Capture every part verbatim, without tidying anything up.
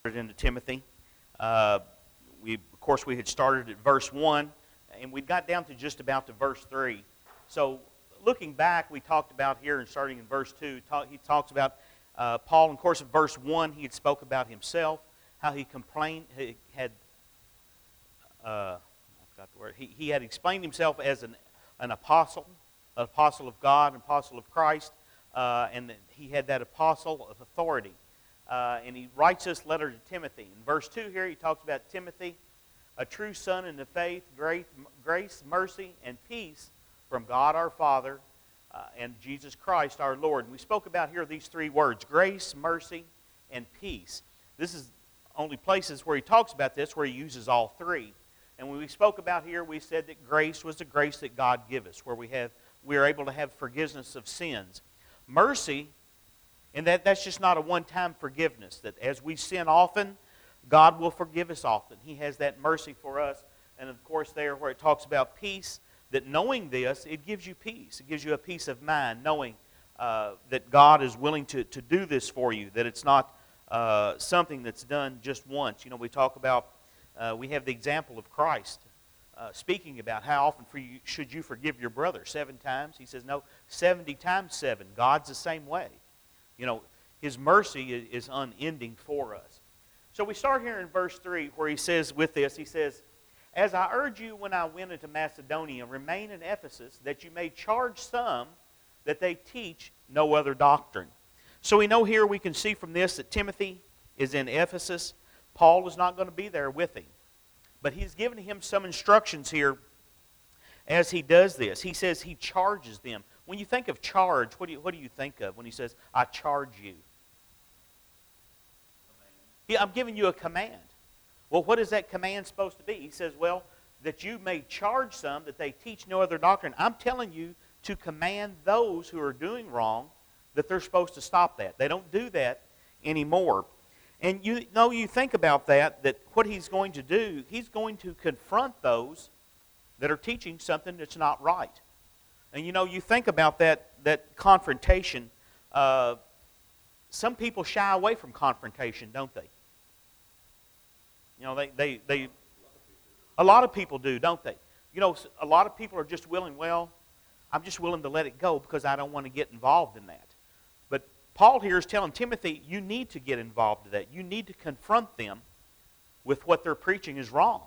into Timothy. Uh, we, of course, we had started at verse one, and we got down to just about to verse three. So, looking back, we talked about here, and starting in verse two, talk, he talks about uh, Paul. In the course of verse one, he had spoke about himself, how he complained, he had, uh, I forgot the word, he, he had explained himself as an, an apostle, an apostle of God, an apostle of Christ, uh, and he had that apostle of authority. Uh, and he writes this letter to Timothy. In verse two here, he talks about Timothy, a true son in the faith, grace, grace mercy, and peace from God our Father uh, and Jesus Christ our Lord. And we spoke about here these three words, grace, mercy, and peace. This is only places where he talks about this, where he uses all three. And when we spoke about here, we said that grace was the grace that God gives us, where we have we are able to have forgiveness of sins. Mercy, and that, that's just not a one-time forgiveness, that as we sin often, God will forgive us often. He has that mercy for us. And of course there where it talks about peace, that knowing this, it gives you peace. It gives you a peace of mind, knowing uh, that God is willing to, to do this for you, that it's not uh, something that's done just once. You know, we talk about, uh, we have the example of Christ uh, speaking about how often for you, should you forgive your brother? Seven times? He says, no, seventy times seven. God's the same way. You know, His mercy is unending for us. So we start here in verse three where he says with this, he says, as I urge you when I went into Macedonia, remain in Ephesus, that you may charge some that they teach no other doctrine. So we know here, we can see from this that Timothy is in Ephesus. Paul is not going to be there with him. But he's given him some instructions here as he does this. He says he charges them. When you think of charge, what do you, what do you think of when he says, I charge you? Yeah, I'm giving you a command. Well, what is that command supposed to be? He says, well, that you may charge some, that they teach no other doctrine. I'm telling you to command those who are doing wrong that they're supposed to stop that. They don't do that anymore. And you know, you think about that, that what he's going to do, he's going to confront those that are teaching something that's not right. And you know, you think about that, that confrontation. Uh, some people shy away from confrontation, don't they? You know, they, they, they, a lot of people do, don't they? You know, a lot of people are just willing, well, I'm just willing to let it go because I don't want to get involved in that. But Paul here is telling Timothy, you need to get involved in that. You need to confront them with what they're preaching is wrong.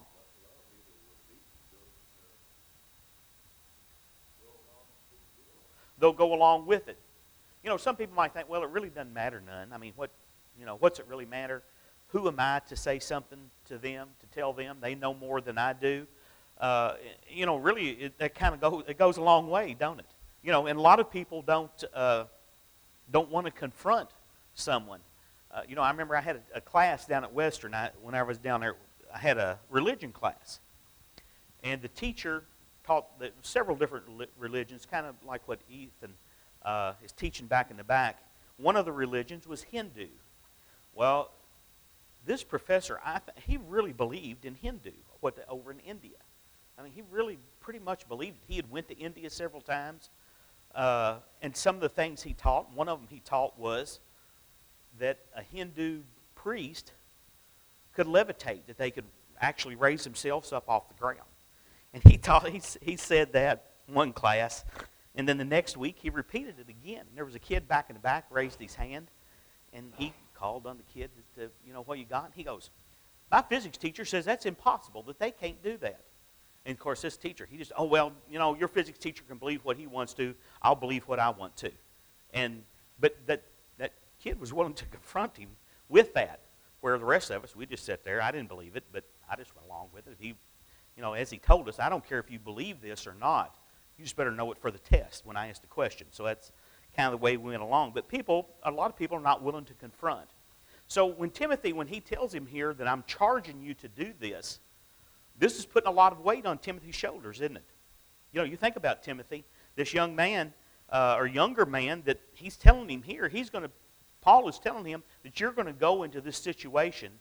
They'll go along with it. You know, some people might think, well, it really doesn't matter none. I mean, what, you know, what's it really matter? Who am I to say something to them, to tell them? They know more than I do. Uh, you know, really, it, that kind of goes, it goes a long way, don't it? You know, and a lot of people don't uh, don't want to confront someone. Uh, you know, I remember I had a, a class down at Western. I, when I was down there, I had a religion class. And the teacher taught the, several different religions, kind of like what Ethan uh, is teaching back in the back. One of the religions was Hindu. Well, this professor, I th- he really believed in Hindu, what the, over in India. I mean, he really pretty much believed it. He had went to India several times, uh, and some of the things he taught, one of them he taught was that a Hindu priest could levitate, that they could actually raise themselves up off the ground. And he taught, he, he said that one class, and then the next week he repeated it again. And there was a kid back in the back, raised his hand, and he called on the kid to, to, you know, what you got? And he goes, my physics teacher says that's impossible, that they can't do that. And of course, this teacher, he just, oh, well, you know, your physics teacher can believe what he wants to. I'll believe what I want to. And, but that, that kid was willing to confront him with that, where the rest of us, we just sat there. I didn't believe it, but I just went along with it. He, you know, as he told us, I don't care if you believe this or not. You just better know it for the test when I ask the question. So that's kind of the way we went along. But people, a lot of people are not willing to confront. So when Timothy, when he tells him here that I'm charging you to do this, this is putting a lot of weight on Timothy's shoulders, isn't it? You know, you think about Timothy, this young man, uh, or younger man, that he's telling him here, he's going to, Paul is telling him that you're going to go into this situation,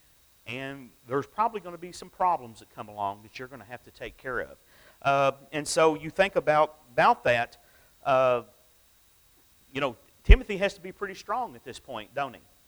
and there's probably going to be some problems that come along that you're going to have to take care of. Uh, and so you think about, about that, uh, you know, Timothy has to be pretty strong at this point, don't he?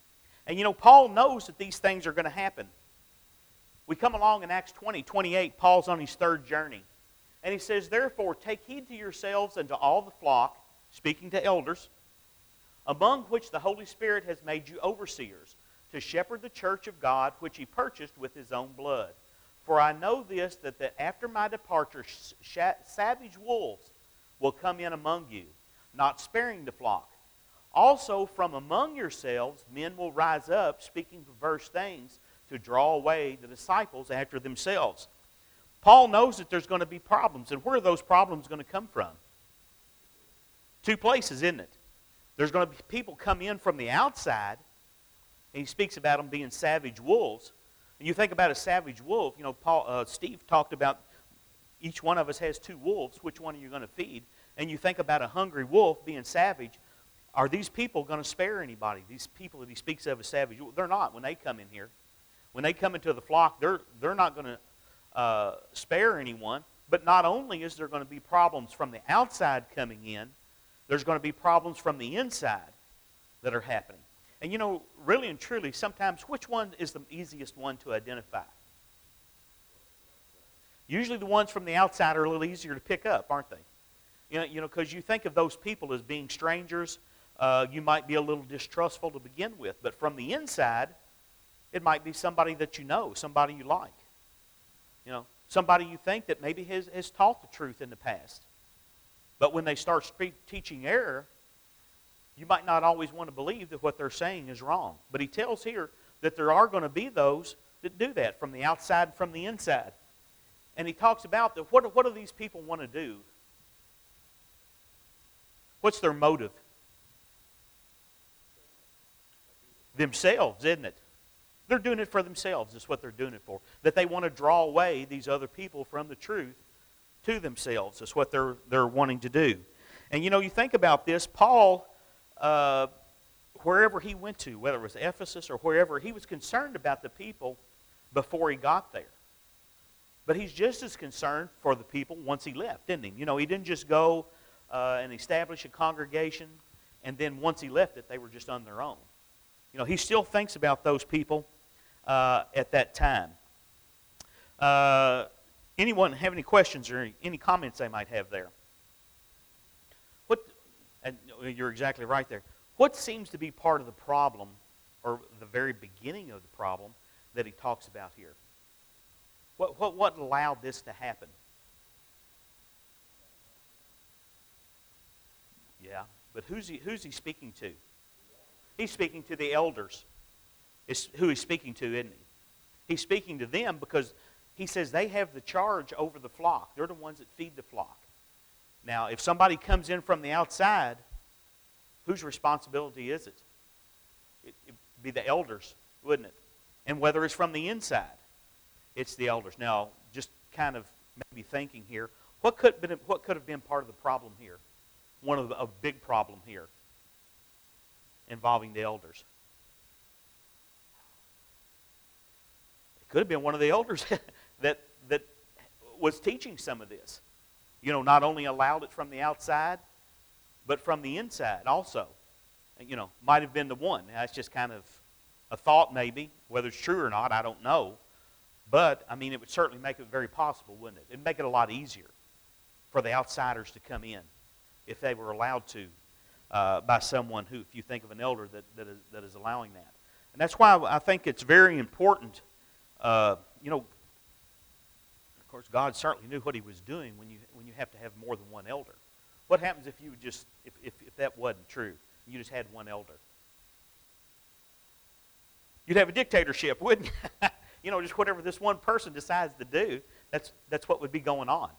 And you know, Paul knows that these things are going to happen. We come along in Acts twenty, twenty-eight, Paul's on his third journey. And he says, therefore, take heed to yourselves and to all the flock, speaking to elders, among which the Holy Spirit has made you overseers, to shepherd the church of God, which he purchased with his own blood. For I know this, that, that after my departure sh- savage wolves will come in among you, not sparing the flock. Also from among yourselves men will rise up, speaking perverse things, to draw away the disciples after themselves. Paul knows that there's going to be problems. And where are those problems going to come from? Two places, isn't it? There's going to be people come in from the outside, and he speaks about them being savage wolves. And you think about a savage wolf, you know, Paul, uh, Steve talked about each one of us has two wolves. Which one are you going to feed? And you think about a hungry wolf being savage. Are these people going to spare anybody? These people that he speaks of as savage, they're not when they come in here. When they come into the flock, they're, they're not going to uh, spare anyone. But not only is there going to be problems from the outside coming in, there's going to be problems from the inside that are happening. And you know, really and truly, sometimes which one is the easiest one to identify? Usually the ones from the outside are a little easier to pick up, aren't they? You know, you know, because you think of those people as being strangers. Uh, you might be a little distrustful to begin with. But from the inside, it might be somebody that you know, somebody you like. You know, somebody you think that maybe has, has taught the truth in the past. But when they start speak, teaching error, you might not always want to believe that what they're saying is wrong. But he tells here that there are going to be those that do that from the outside and from the inside. And he talks about that. What, what do these people want to do? What's their motive? Themselves, isn't it? They're doing it for themselves. Is what they're doing it for. That they want to draw away these other people from the truth to themselves. Is what they're they're wanting to do. And you know, you think about this. Paul, uh, wherever he went to, whether it was Ephesus or wherever, he was concerned about the people before he got there. But he's just as concerned for the people once he left, didn't he? You know, he didn't just go uh, and establish a congregation, and then once he left it, they were just on their own. You know, he still thinks about those people uh, at that time. Uh, anyone have any questions or any comments they might have there? What? And you're exactly right there. What seems to be part of the problem, or the very beginning of the problem, that he talks about here? What, what, what allowed this to happen? Yeah, but who's he, who's he speaking to? He's speaking to the elders. It's who he's speaking to, isn't he? He's speaking to them because he says they have the charge over the flock. They're the ones that feed the flock. Now, if somebody comes in from the outside, whose responsibility is it? It would be the elders, wouldn't it? And whether it's from the inside, it's the elders. Now, just kind of maybe thinking here, what could been, what could have been part of the problem here? One of the, a big problem here involving the elders. It could have been one of the elders that that was teaching some of this. You know, not only allowed it from the outside, but from the inside also. You know, might have been the one. Now, that's just kind of a thought maybe. Whether it's true or not, I don't know. But, I mean, it would certainly make it very possible, wouldn't it? It'd make it a lot easier for the outsiders to come in if they were allowed to uh, by someone who, if you think of an elder that, that, is, that is allowing that. And that's why I think it's very important, uh, you know, of course, God certainly knew what he was doing when you when you have to have more than one elder. What happens if you would just, if, if, if that wasn't true, you just had one elder? You'd have a dictatorship, wouldn't you? You know, just whatever this one person decides to do, that's that's what would be going on.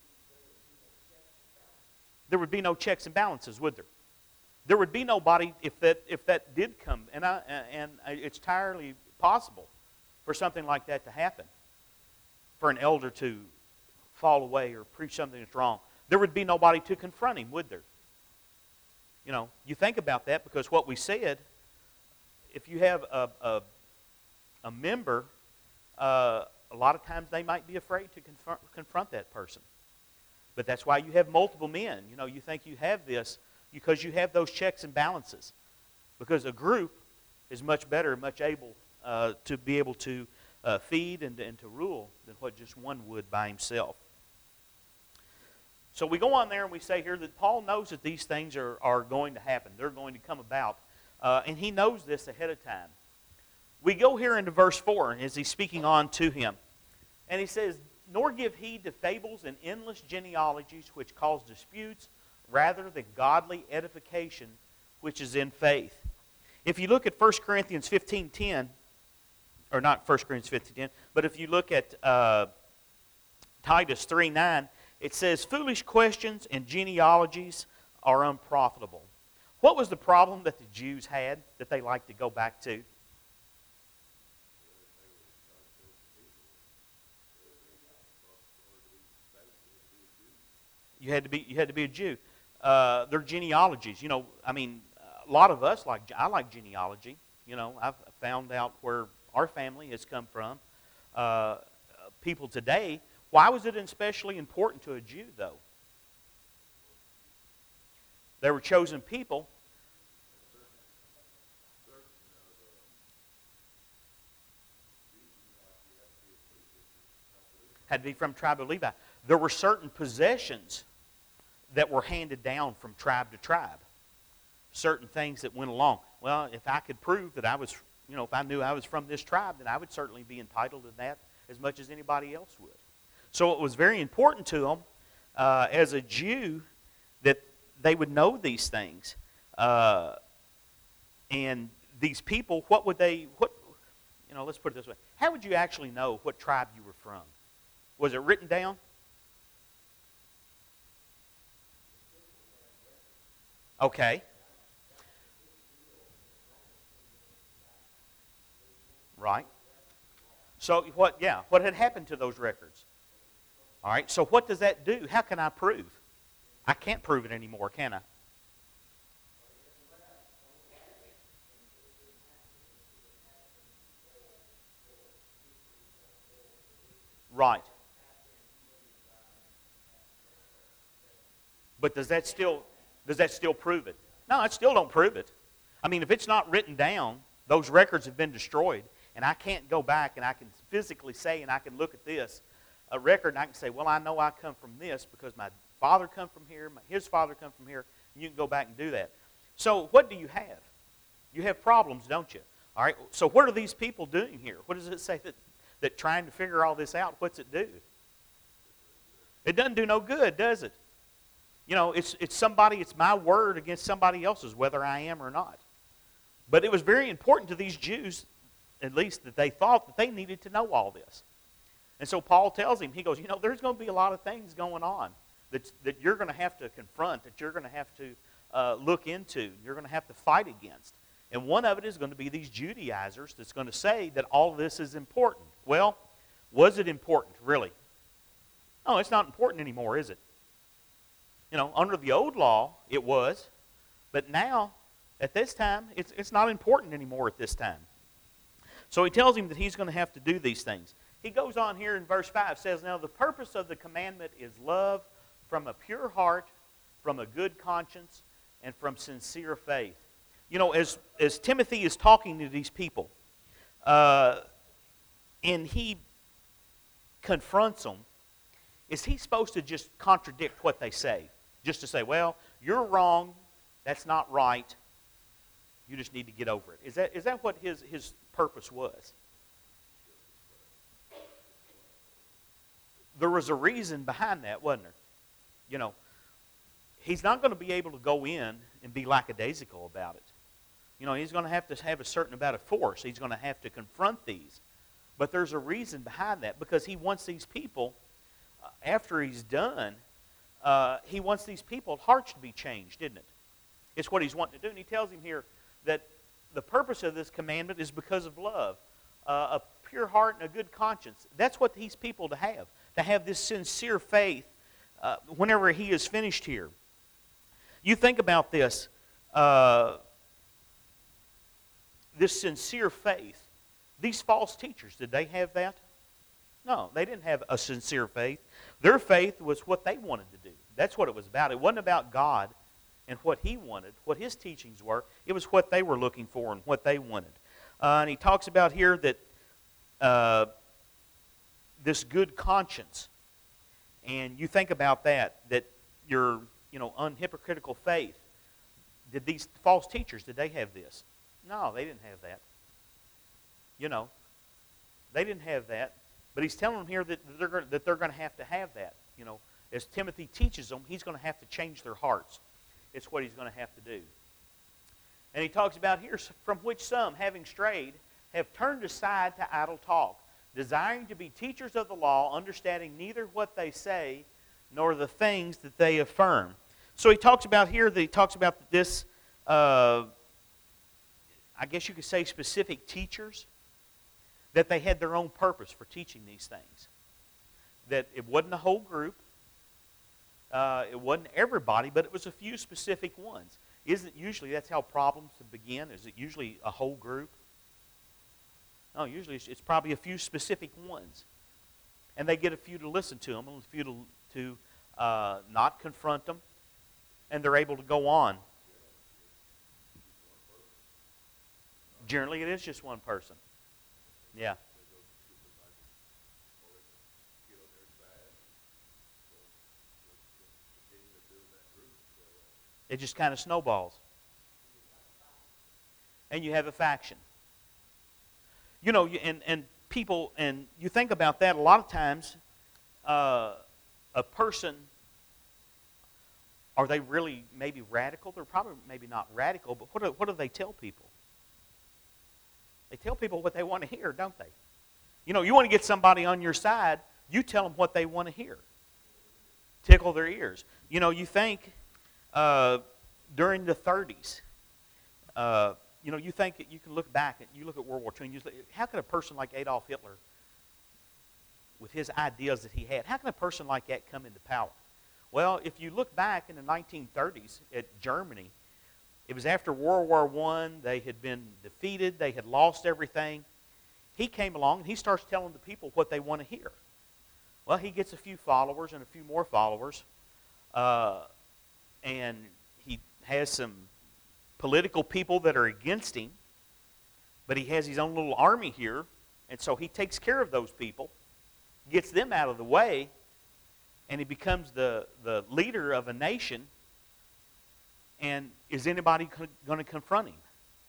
There would be no checks and balances, would there? There would be nobody if that if that did come, and I, and it's entirely possible for something like that to happen, for an elder to fall away or preach something that's wrong. There would be nobody to confront him, would there? You know, you think about that because what we said, if you have a a, a member. Uh, a lot of times they might be afraid to confront, confront that person. But that's why you have multiple men. You know, you think you have this because you have those checks and balances. Because a group is much better, much able uh, to be able to uh, feed and, and to rule than what just one would by himself. So we go on there and we say here that Paul knows that these things are, are going to happen. They're going to come about. Uh, and he knows this ahead of time. We go here into verse four as he's speaking on to him. And he says, "Nor give heed to fables and endless genealogies which cause disputes, rather than godly edification which is in faith." If you look at First Corinthians fifteen ten, or not First Corinthians fifteen ten, but if you look at uh, Titus three nine, it says, "Foolish questions and genealogies are unprofitable." What was the problem that the Jews had that they liked to go back to? You had to be you had to be a Jew. Uh, their genealogies, you know, I mean, a lot of us like I like genealogy. You know, I've found out where our family has come from. Uh, people today. Why was it especially important to a Jew, though? They were chosen people. Had to be from tribe of Levi. There were certain possessions that were handed down from tribe to tribe. Certain things that went along. Well, if I could prove that I was, you know, if I knew I was from this tribe, then I would certainly be entitled to that as much as anybody else would. So it was very important to them uh, as a Jew that they would know these things. Uh, and these people, what would they, what, you know, let's put it this way. How would you actually know what tribe you were from? Was it written down? Okay. Right. So what, yeah, what had happened to those records? All right, so what does that do? How can I prove? I can't prove it anymore, can I? Right. But does that still does that still prove it? No, it still don't prove it. I mean, if it's not written down, those records have been destroyed, and I can't go back and I can physically say and I can look at this a record and I can say, well, I know I come from this because my father come from here, my, his father come from here, and you can go back and do that. So what do you have? You have problems, don't you? All right, so what are these people doing here? What does it say that, that trying to figure all this out, what's it do? It doesn't do no good, does it? You know, it's, it's somebody, it's my word against somebody else's, whether I am or not. But it was very important to these Jews, at least that they thought that they needed to know all this. And so Paul tells him, he goes, you know, there's going to be a lot of things going on that, that you're going to have to confront, that you're going to have to uh, look into, you're going to have to fight against. And one of it is going to be these Judaizers that's going to say that all of this is important. Well, was it important, really? No, it's not important anymore, is it? You know, under the old law, it was. But now, at this time, it's, it's not important anymore at this time. So he tells him that he's going to have to do these things. He goes on here in verse five, says, "Now the purpose of the commandment is love from a pure heart, from a good conscience, and from sincere faith." You know, as, as Timothy is talking to these people, uh, and he confronts them, is he supposed to just contradict what they say? Just to say, well, you're wrong, that's not right, you just need to get over it. Is that, is that what his, his purpose was? There was a reason behind that, wasn't there? You know, he's not going to be able to go in and be lackadaisical about it. You know, he's going to have to have a certain amount of force. He's going to have to confront these. But there's a reason behind that, because he wants these people, uh, after he's done, uh, he wants these people's hearts to be changed, isn't it? It's what he's wanting to do. And he tells him here that the purpose of this commandment is because of love, uh, a pure heart and a good conscience. That's what these people to have, to have this sincere faith uh, whenever he is finished here. You think about this, uh, this sincere faith. These false teachers, did they have that? No, they didn't have a sincere faith. Their faith was what they wanted to do. That's what it was about. It wasn't about God and what he wanted, what his teachings were. It was what they were looking for and what they wanted. Uh, and he talks about here that uh, this good conscience. And you think about that, that your, you know, unhypocritical faith. Did these false teachers, did they have this? No, they didn't have that. You know, they didn't have that. But he's telling them here that they're going, that they're going to have to have that. You know, as Timothy teaches them, he's going to have to change their hearts. It's what he's going to have to do. And he talks about here, from which some, having strayed, have turned aside to idle talk, desiring to be teachers of the law, understanding neither what they say nor the things that they affirm. So he talks about here that he talks about this, uh, I guess you could say specific teachers, that they had their own purpose for teaching these things. That it wasn't a whole group, uh, it wasn't everybody, but it was a few specific ones. Isn't usually that's how problems begin? Is it usually a whole group? No, usually it's, it's probably a few specific ones. And they get a few to listen to them, and a few to, to uh, not confront them, and they're able to go on. Generally, it is just one person. Yeah. It just kind of snowballs. And you have a faction. You know, and, and people, and you think about that, a lot of times, uh, a person, are they really maybe radical? They're probably maybe not radical, but what do, what do they tell people? They tell people what they want to hear, don't they? You know, you want to get somebody on your side, you tell them what they want to hear. Tickle their ears. You know, you think uh, during the thirties, uh, you know, you think that you can look back, and you look at World War Two, and you say, how could a person like Adolf Hitler, with his ideas that he had, how can a person like that come into power? Well, if you look back in the nineteen thirties at Germany, it was after World War One. They had been defeated. They had lost everything. He came along, and he starts telling the people what they want to hear. Well, he gets a few followers and a few more followers, uh, and he has some political people that are against him, but he has his own little army here, and so he takes care of those people, gets them out of the way, and he becomes the, the leader of a nation. And is anybody going to confront him?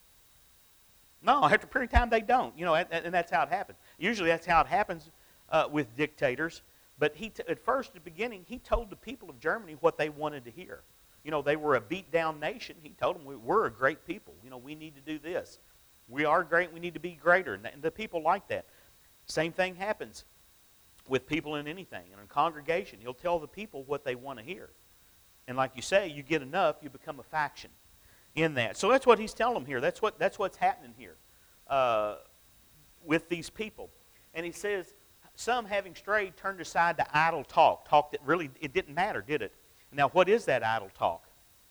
No, after a period of time they don't. You know, and that's how it happens. Usually that's how it happens uh, with dictators. But he, t- at first, at the beginning, he told the people of Germany what they wanted to hear. You know, they were a beat-down nation. He told them, we're a great people. You know, we need to do this. We are great. We need to be greater. And the people like that. Same thing happens with people in anything. In a congregation, he'll tell the people what they want to hear. And like you say, you get enough, you become a faction in that. So that's what he's telling them here. That's what that's what's happening here uh, with these people. And he says, some having strayed turned aside to idle talk. Talk that really, it didn't matter, did it? Now, what is that idle talk?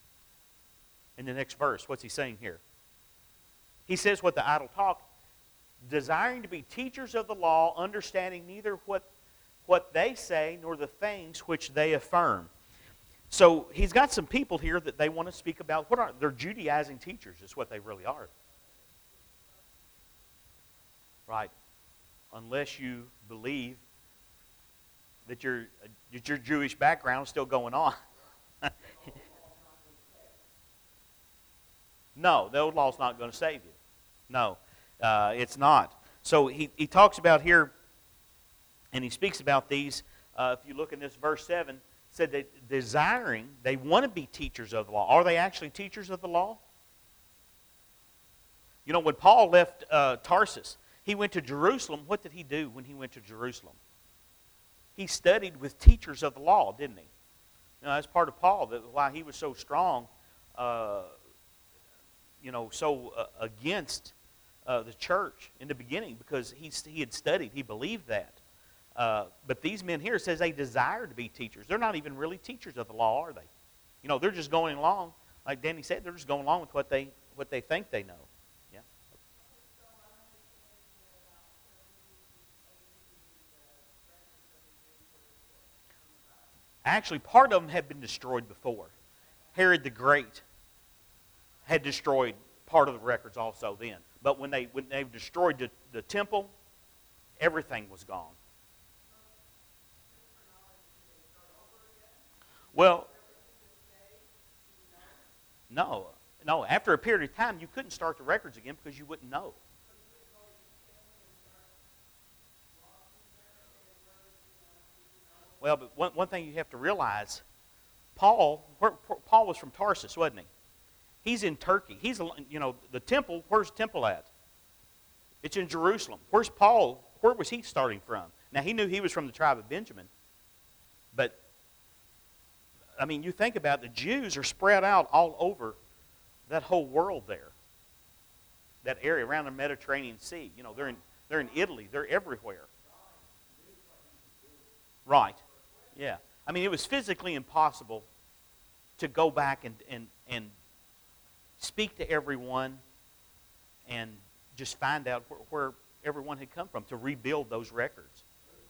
In the next verse, what's he saying here? He says what the idle talk, desiring to be teachers of the law, understanding neither what, what they say nor the things which they affirm. So he's got some people here that they want to speak about. What are they're Judaizing teachers is what they really are. Right. Unless you believe that your, that your Jewish background is still going on. No, the old law's not going to save you. No, uh, it's not. So he, he talks about here, and he speaks about these. Uh, if you look in this verse seven, said that desiring, they want to be teachers of the law. Are they actually teachers of the law? You know, when Paul left uh, Tarsus, he went to Jerusalem. What did he do when he went to Jerusalem? He studied with teachers of the law, didn't he? You know, that's part of Paul, that why he was so strong, uh, you know, so uh, against uh, the church in the beginning, because he, he had studied, he believed that. Uh, but these men here, it says they desire to be teachers. They're not even really teachers of the law, are they? You know, they're just going along, like Danny said, they're just going along with what they what they think they know. Yeah. Actually, part of them had been destroyed before. Herod the Great had destroyed part of the records also then. But when they when they destroyed the, the temple, everything was gone. Well, no, no. After a period of time, you couldn't start the records again because you wouldn't know. Well, but one, one thing you have to realize, Paul, where, Paul was from Tarsus, wasn't he? He's in Turkey. He's, you know, the temple, where's the temple at? It's in Jerusalem. Where's Paul, where was he starting from? Now, he knew he was from the tribe of Benjamin. But, I mean, you think about it, the Jews are spread out all over that whole world there. That area around the Mediterranean Sea. You know, they're in, they're in Italy. They're everywhere. Right. Yeah. I mean, it was physically impossible to go back and, and, and speak to everyone and just find out where, where everyone had come from, to rebuild those records.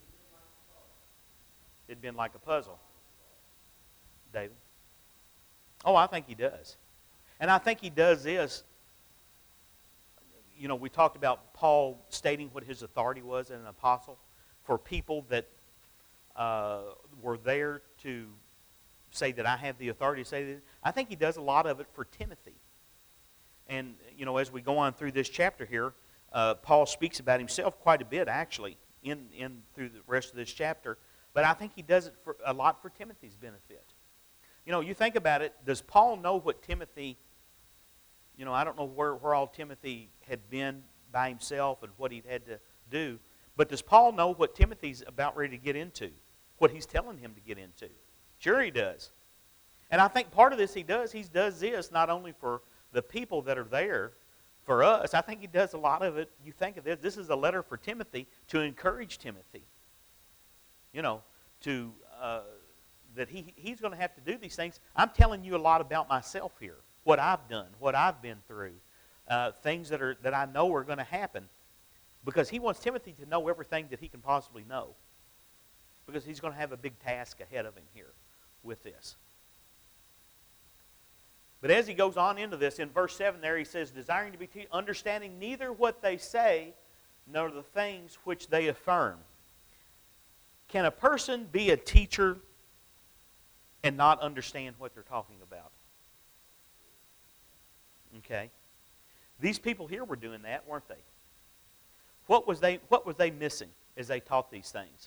It'd been like a puzzle. David? Oh, I think he does. And I think he does this. You know, we talked about Paul stating what his authority was as an apostle for people that uh, were there to say that I have the authority to say that. I think he does a lot of it for Timothy. And, you know, as we go on through this chapter here, uh, Paul speaks about himself quite a bit, actually, in, in through the rest of this chapter. But I think he does it for, a lot for Timothy's benefit. You know, you think about it, does Paul know what Timothy, you know, I don't know where, where all Timothy had been by himself and what he'd had to do, but does Paul know what Timothy's about ready to get into, what he's telling him to get into? Sure he does. And I think part of this he does, he does this not only for the people that are there, for us, I think he does a lot of it. You think of this, this is a letter for Timothy to encourage Timothy. You know, to uh, that he, he's going to have to do these things. I'm telling you a lot about myself here, what I've done, what I've been through, uh, things that are that I know are going to happen, because he wants Timothy to know everything that he can possibly know, because he's going to have a big task ahead of him here with this. But as he goes on into this, in verse seven there, he says, desiring to be te- understanding neither what they say, nor the things which they affirm. Can a person be a teacher and not understand what they're talking about? Okay. These people here were doing that, weren't they? What was they, what was they missing as they taught these things?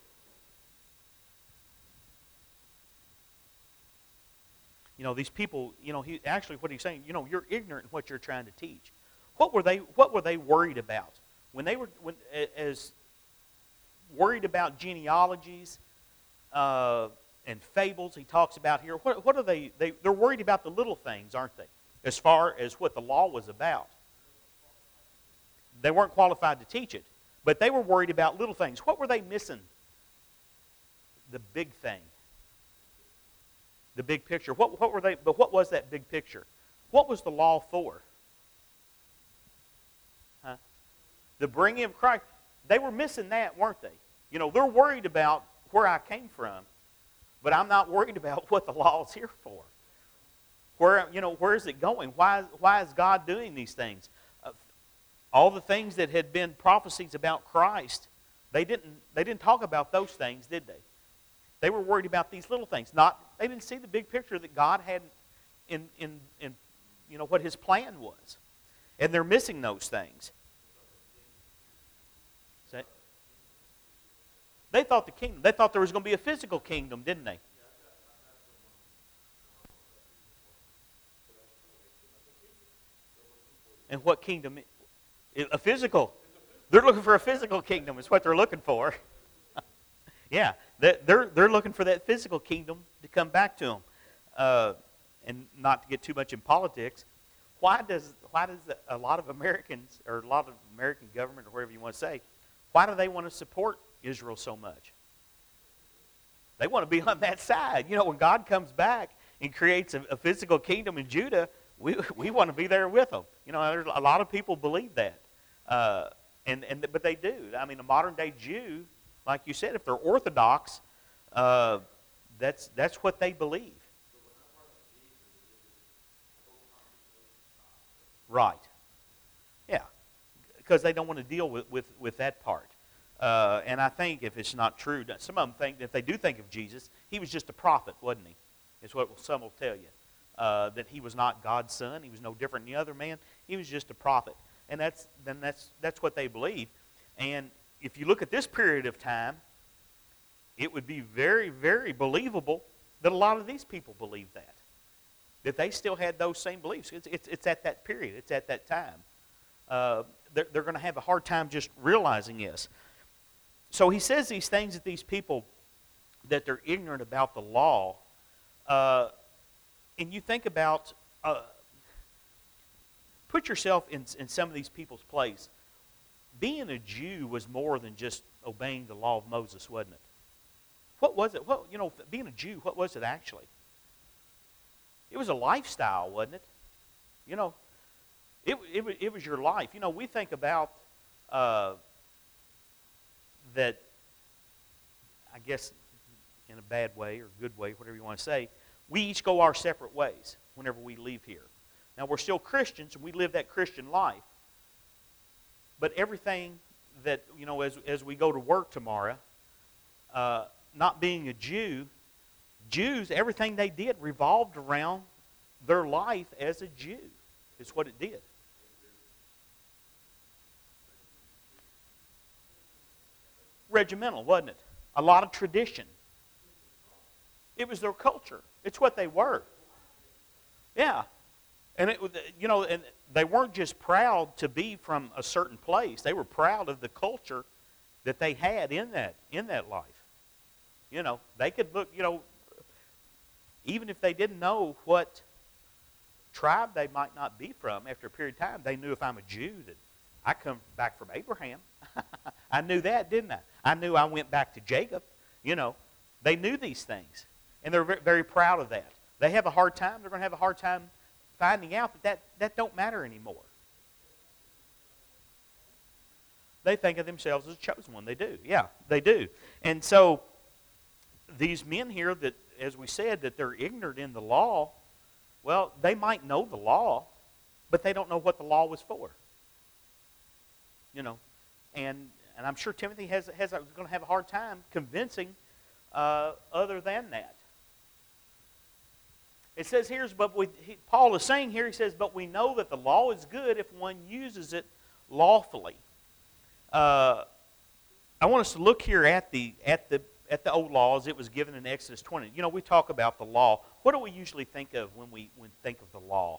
You know, these people, you know, he actually what he's saying, you know, you're ignorant in what you're trying to teach. What were they what were they worried about? When they were when as worried about genealogies uh, and fables he talks about here, what what are they, they they're worried about the little things, aren't they? As far as what the law was about. They weren't qualified to teach it, but they were worried about little things. What were they missing? The big thing. The big picture. What, what were they? But what was that big picture? What was the law for? Huh? The bringing of Christ. They were missing that, weren't they? You know, they're worried about where I came from, but I'm not worried about what the law is here for. Where, you know, where is it going? Why, why is God doing these things? Uh, all the things that had been prophecies about Christ, they didn't. They didn't talk about those things, did they? They were worried about these little things. Not, they didn't see the big picture that God had in, in, in, you know, what His plan was. And they're missing those things. See? They thought the kingdom, they thought there was going to be a physical kingdom, didn't they? And what kingdom? A physical. They're looking for a physical kingdom is what they're looking for. Yeah, they're, they're looking for that physical kingdom to come back to them. Uh, and not to get too much in politics, why does why does a lot of Americans, or a lot of American government, or whatever you want to say, why do they want to support Israel so much? They want to be on that side. You know, when God comes back and creates a, a physical kingdom in Judah, we we want to be there with them. You know, there's a lot of people believe that. Uh, and, and but they do. I mean, a modern-day Jew, like you said, if they're Orthodox, uh, that's that's what they believe. Right. Yeah. because they don't want to deal with, with, with that part. Uh, and I think if it's not true, some of them think that if they do think of Jesus, he was just a prophet, wasn't he? It's what some will tell you. Uh, that he was not God's son. He was no different than the other man. He was just a prophet. And that's then that's that's what they believe. And if you look at this period of time, it would be very, very believable that a lot of these people believe that. That they still had those same beliefs. It's, it's, it's at that period. It's at that time. Uh, they're they're going to have a hard time just realizing this. So he says these things that these people, that they're ignorant about the law. Uh, and you think about, uh, put yourself in, in some of these people's place. Being a Jew was more than just obeying the law of Moses, wasn't it? What was it? What, you know, being a Jew, what was it actually? It was a lifestyle, wasn't it? You know, it, it, it was your life. You know, we think about uh, that, I guess, in a bad way or good way, whatever you want to say, we each go our separate ways whenever we leave here. Now, we're still Christians, and we live that Christian life. But everything that, you know, as, as we go to work tomorrow, uh, not being a Jew, Jews, everything they did revolved around their life as a Jew. Is what it did. Regimental, wasn't it? A lot of tradition. It was their culture. It's what they were. Yeah. And, it, you know, and they weren't just proud to be from a certain place. They were proud of the culture that they had in that, in that life. You know, they could look, you know, even if they didn't know what tribe they might not be from, after a period of time, they knew if I'm a Jew that I come back from Abraham. I knew that, didn't I? I knew I went back to Jacob. You know, they knew these things. And they're very proud of that. They have a hard time. They're going to have a hard time finding out that that, that don't matter anymore. They think of themselves as a chosen one. They do. Yeah, they do. And so these men here that, as we said, that they're ignorant in the law, well, they might know the law, but they don't know what the law was for. You know, and and I'm sure Timothy has has going to have a hard time convincing uh, other than that. It says here, but we, he, Paul is saying here, he says, but we know that the law is good if one uses it lawfully. Uh, I want us to look here at the at the at the old law as it was given in Exodus twenty. You know, we talk about the law. What do we usually think of when we when think of the law?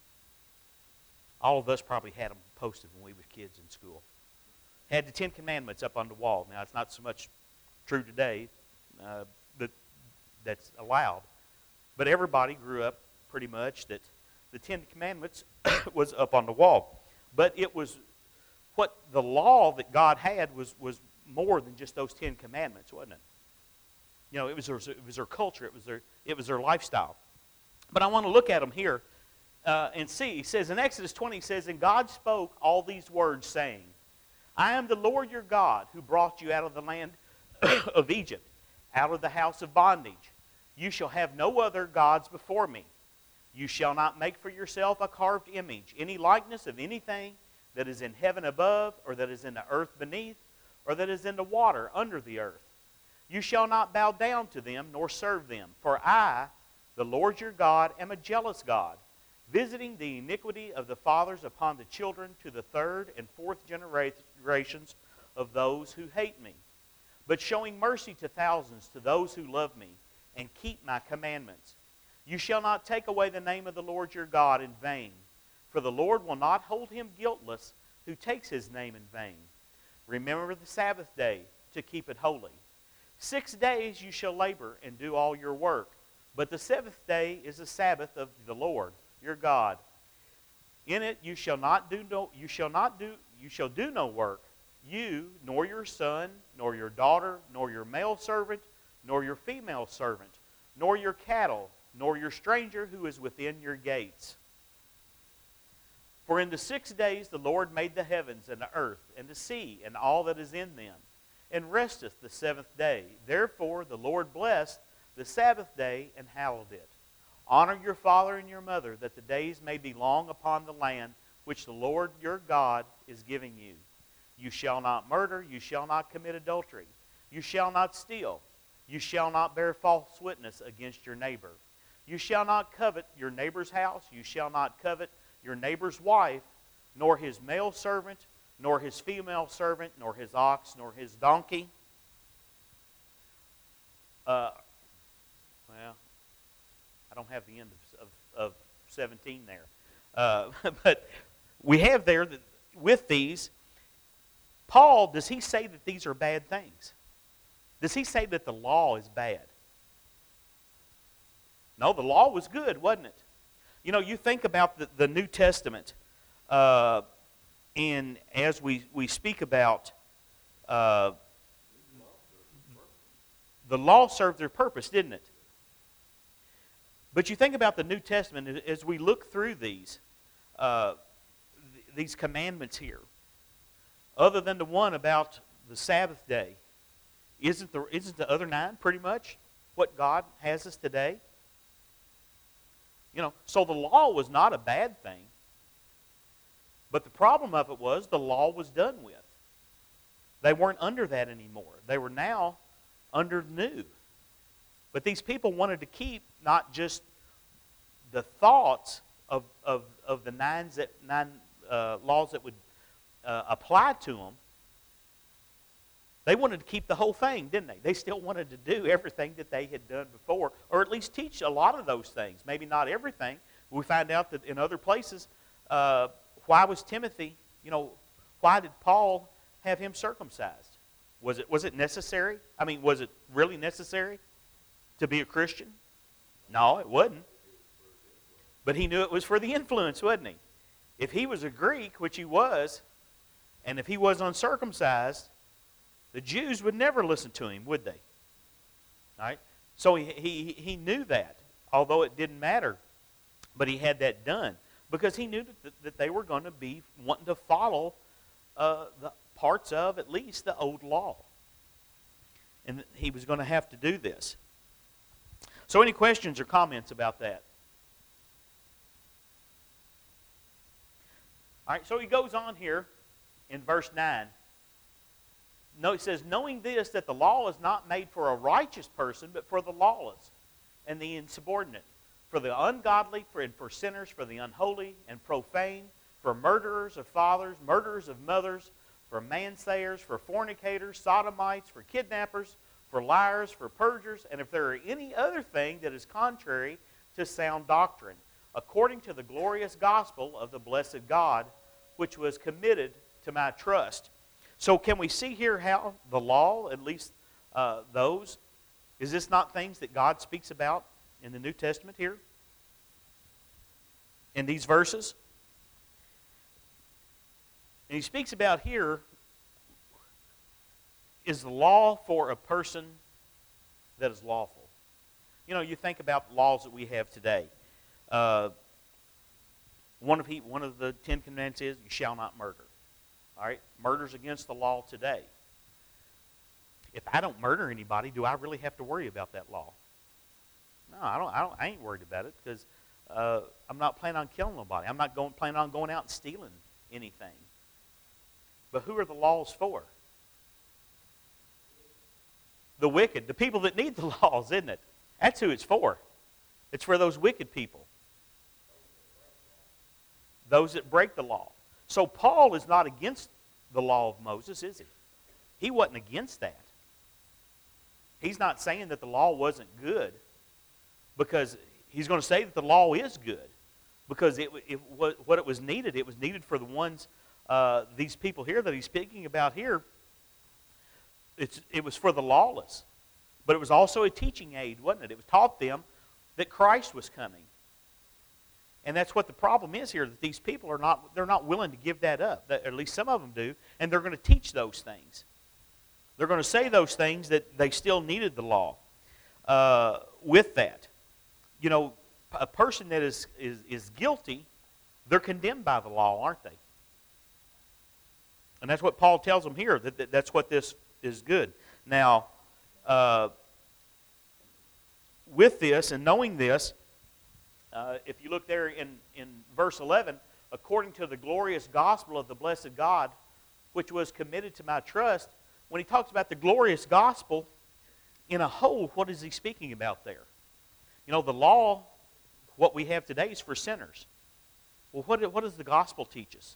All of us probably had them posted when we were kids in school. Had the Ten Commandments up on the wall. Now, it's not so much true today uh, that that's allowed. But everybody grew up pretty much that the Ten Commandments was up on the wall. But it was what the law that God had was, was more than just those Ten Commandments, wasn't it? You know, it was their, it was their culture. It was their, it was their lifestyle. But I want to look at them here uh, and see. He says in Exodus twenty, he says, and God spoke all these words, saying, I am the Lord your God who brought you out of the land of Egypt, out of the house of bondage. You shall have no other gods before me. You shall not make for yourself a carved image, any likeness of anything that is in heaven above, or that is in the earth beneath, or that is in the water under the earth. You shall not bow down to them, nor serve them. For I, the Lord your God, am a jealous God, visiting the iniquity of the fathers upon the children to the third and fourth generations of those who hate me, but showing mercy to thousands to those who love me and keep my commandments. You shall not take away the name of the Lord your God in vain, for the Lord will not hold him guiltless who takes his name in vain. Remember the Sabbath day to keep it holy. Six days you shall labor and do all your work, but the seventh day is the Sabbath of the Lord your God. In it you shall not do no you shall not do you shall do no work, you nor your son, nor your daughter, nor your male servant, nor your female servant, nor your cattle, nor your stranger who is within your gates. For in the six days the Lord made the heavens and the earth and the sea and all that is in them, and resteth the seventh day. Therefore the Lord blessed the Sabbath day and hallowed it. Honor your father and your mother, that the days may be long upon the land which the Lord your God is giving you. You shall not murder, you shall not commit adultery, you shall not steal, you shall not bear false witness against your neighbor. You shall not covet your neighbor's house, you shall not covet your neighbor's wife, nor his male servant, nor his female servant, nor his ox, nor his donkey. Uh, well, I don't have the end of, of, of seventeen there. Uh, but we have there that with these, Paul, does he say that these are bad things? Does he say that the law is bad? No, the law was good, wasn't it? You know, you think about the, the New Testament, uh, and as we, we speak about uh, the law served their purpose, didn't it? But you think about the New Testament, as we look through these, uh, th- these commandments here, other than the one about the Sabbath day, isn't the, isn't the other nine pretty much what God has us today? You know, so the law was not a bad thing. But the problem of it was the law was done with. They weren't under that anymore. They were now under new. But these people wanted to keep not just the thoughts of, of, of the nine, that, nine uh, laws that would uh, apply to them. They wanted to keep the whole thing, didn't they? They still wanted to do everything that they had done before, or at least teach a lot of those things. Maybe not everything. We find out that in other places, uh, why was Timothy, you know, why did Paul have him circumcised? Was it, was it necessary? I mean, was it really necessary to be a Christian? No, it wasn't. But he knew it was for the influence, wasn't he? If he was a Greek, which he was, and if he was uncircumcised, the Jews would never listen to him, would they? All right? So he, he, he knew that, although it didn't matter. But he had that done because he knew that, that they were going to be wanting to follow uh, the parts of, at least, the old law. And he was going to have to do this. So any questions or comments about that? All right, so he goes on here in verse nine. No, it says, knowing this, that the law is not made for a righteous person, but for the lawless and the insubordinate, for the ungodly, for, and for sinners, for the unholy and profane, for murderers of fathers, murderers of mothers, for mansayers, for fornicators, sodomites, for kidnappers, for liars, for perjurers, and if there are any other thing that is contrary to sound doctrine, according to the glorious gospel of the blessed God, which was committed to my trust. So can we see here how the law, at least uh, those, is this not things that God speaks about in the New Testament here? In these verses? And he speaks about here, is the law for a person that is lawful? You know, you think about the laws that we have today. Uh, one of he, one of the Ten Commandments is, you shall not murder. All right, murder's against the law today. If I don't murder anybody, do I really have to worry about that law? No, I don't. I, don't, I ain't worried about it because uh, I'm not planning on killing nobody. I'm not going planning on going out and stealing anything. But who are the laws for? The wicked, the people that need the laws, isn't it? That's who it's for. It's for those wicked people. Those that break the law. So Paul is not against the law of Moses, is he? He wasn't against that. He's not saying that the law wasn't good, because he's going to say that the law is good, because it, it what it was needed, it was needed for the ones, uh, these people here that he's speaking about here. It's, it was for the lawless, but it was also a teaching aid, wasn't it? It was taught them that Christ was coming. And that's what the problem is here, that these people are not, they're not willing to give that up. That, at least some of them do, and they're going to teach those things. They're going to say those things that they still needed the law. Uh, with that, you know, a person that is, is, is guilty, they're condemned by the law, aren't they? And that's what Paul tells them here, that, that that's what this is good. Now, uh, with this and knowing this, Uh, if you look there in, in verse eleven, according to the glorious gospel of the blessed God, which was committed to my trust. When he talks about the glorious gospel, in a whole, what is he speaking about there? You know, the law, what we have today is for sinners. Well, what, what does the gospel teach us?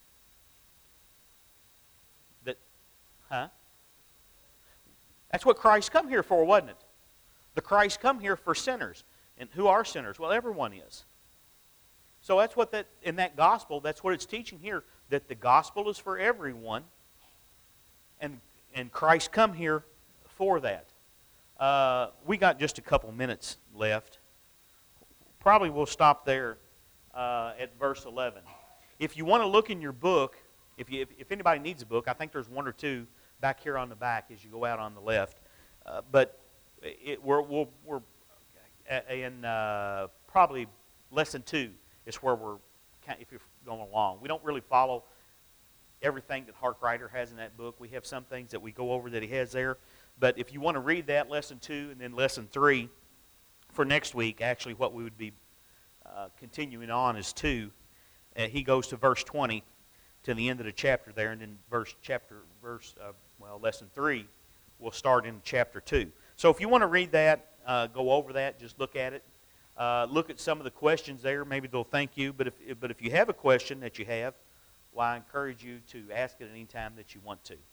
That, huh? That's what Christ come here for, wasn't it? The Christ come here for sinners. And who are sinners? Well, everyone is. So that's what that, in that gospel, that's what it's teaching here, that the gospel is for everyone, and, and Christ come here for that. Uh, we got just a couple minutes left. Probably we'll stop there uh, at verse eleven. If you want to look in your book, if, you, if, if anybody needs a book, I think there's one or two back here on the back as you go out on the left. Uh, but it, we're, we're, we're in uh, probably lesson two is where we're, if you're going along. We don't really follow everything that Harkrider has in that book. We have some things that we go over that he has there. But if you want to read that, lesson two, and then lesson three for next week, actually what we would be uh, continuing on is two. Uh, he goes to verse twenty to the end of the chapter there, and then verse chapter verse uh, well lesson three will start in chapter two. So if you want to read that, uh, go over that, just look at it, uh, look at some of the questions there. Maybe they'll thank you. But if but if you have a question that you have, well, I encourage you to ask it any time that you want to.